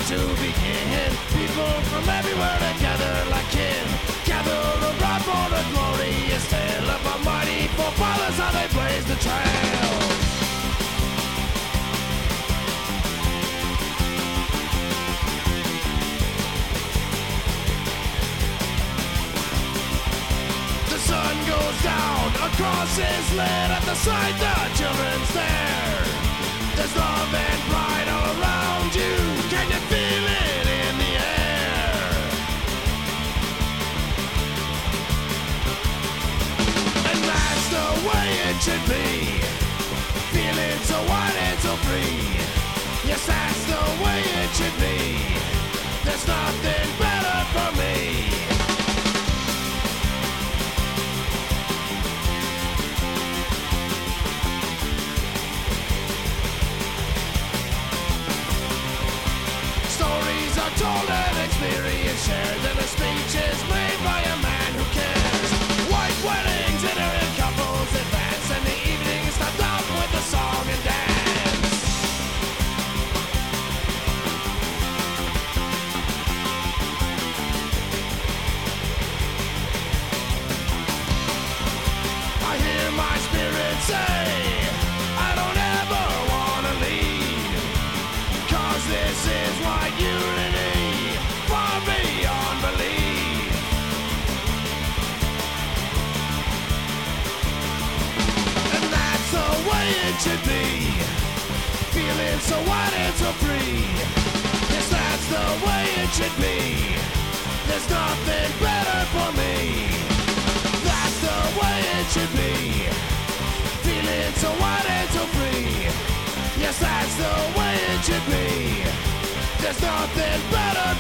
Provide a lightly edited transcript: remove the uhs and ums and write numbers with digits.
to begin. People from everywhere together like kin. Gather around for the glorious tale of our mighty forefathers, how they blazed the trail. The sun goes down, a cross is lit at the sight the children stare. There's love and pride all around you. Can you feel it in the air? And that's the way it should be. Feeling so wide and so free. Yes, that's the way it should be. There's nothing better for me. Stories are told and experience shared, and a speech is made by a man who cares. White weddings, itinerant couples advance, and the evening stopped off with a song and dance. I hear my spirit say, I don't ever wanna leave, 'cause this is what unity far beyond belief. And that's the way it should be. Feeling so wide and so free. Yes, that's the way it should be. There's nothing better for me. That's the way it should be. Feeling so wide and so free. Yes, that's the way it should be. There's nothing better